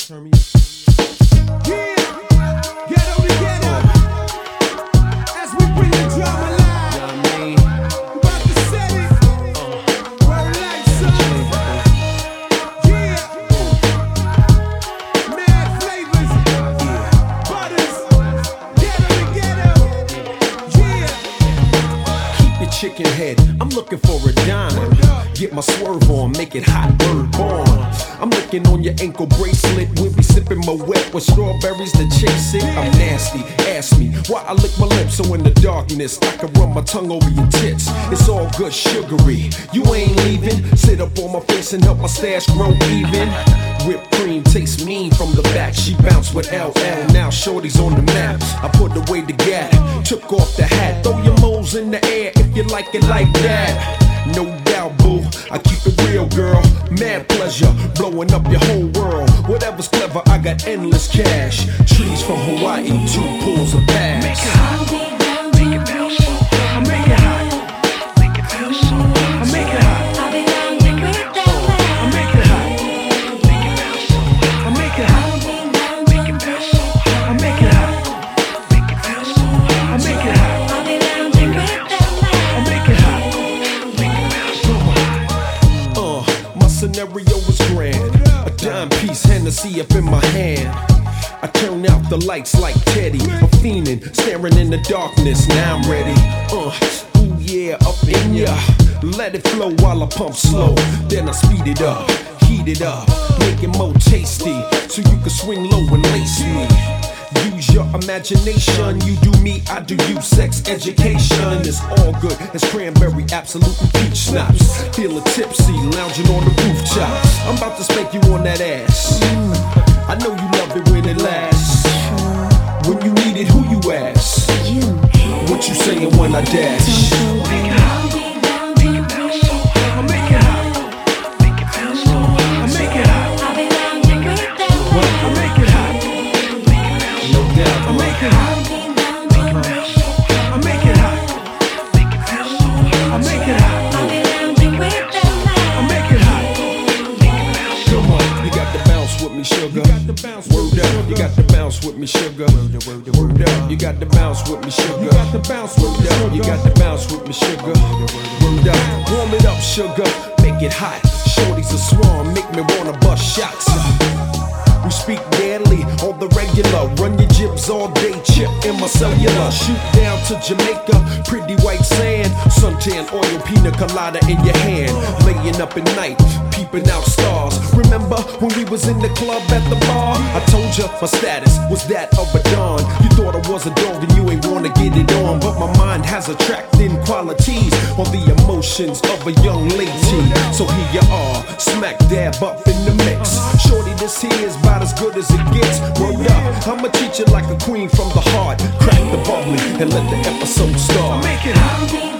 Yeah, ghetto to ghetto. As we bring the drama live, about to set it. Word like son. Yeah, mad flavors, butters, ghetto to ghetto. Yeah, Keep your chicken head, I'm looking for a dime. Get my swerve on, make it hot, word born. I'm looking on your ankle bracelet. We'll be sipping my wet with strawberries to chase it. I'm nasty, ask me why I lick my lips so in the darkness I can run my tongue over your tits. It's all good sugary, you ain't leaving. Sit up on my face and help my stash grow even. Whipped cream tastes mean from the back. She bounced with LL, now shorty's on the map. I put away the gap, took off the hat. Throw your moles in the air if you like it like that. No doubt, boo, I keep it real, girl. Mad pleasure, blowing up your whole world. Whatever's clever, I got endless cash. Trees from Hawaii, 2 pools of bass. Make it hot, make it bounce. I make it hot, make it bounce. I make it hot, I make it hot, make it bounce. I make it hot, make it bounce. I make it hot, make it bounce. I make it hot, I make it hot. My scenario was grand. A dime piece, Hennessy up in my hand. I turn out the lights like Teddy. I'm fiending, staring in the darkness. Now I'm ready. Ooh yeah, up in ya. Let it flow while I pump slow. Then I speed it up, heat it up, make it more tasty, so you can swing low and lace me. Use your imagination, you do me, I do you. Sex education is all good as cranberry, absolute and peach schnapps. Feeling tipsy, lounging on the rooftops. I'm about to spank you on that ass. I know you love it when it lasts. When you need it, who you ask? What you saying when I dash? Make it hot, make it bounce. I make it hot, make it bounce. I make it hot, I make it hot. No doubt, I make it hot, make it bounce. I make it hot, make it bounce. I make it hot, I make it hot, make it bounce. come on, you got to bounce with me, sugar. Word up, you got to bounce with me, sugar. Word up, you got to bounce with me, sugar. you got to bounce with Word up, you got to bounce with me, sugar. Word up, warm it up, sugar. Make it hot. Shorty's a swarm, make me wanna bust shots. We speak daily on the regular. Run your jibs all day, chip in my cellular. Shoot down to Jamaica, pretty white sand. Suntan oil, pina colada in your hand. Laying up at night, peeping out stars. Remember when we was in the club at the bar? I told you my status was that of a don. You thought I was a dog and you ain't wanna get it on, but my mind has attracting qualities on the emotions of a young lady. So here you are, smack dab up in the mix. Shorty, this here is about as good as it gets. Word up, I'ma treat you like a queen from the heart. Crack the bubbly and let the episode start. Make it hot.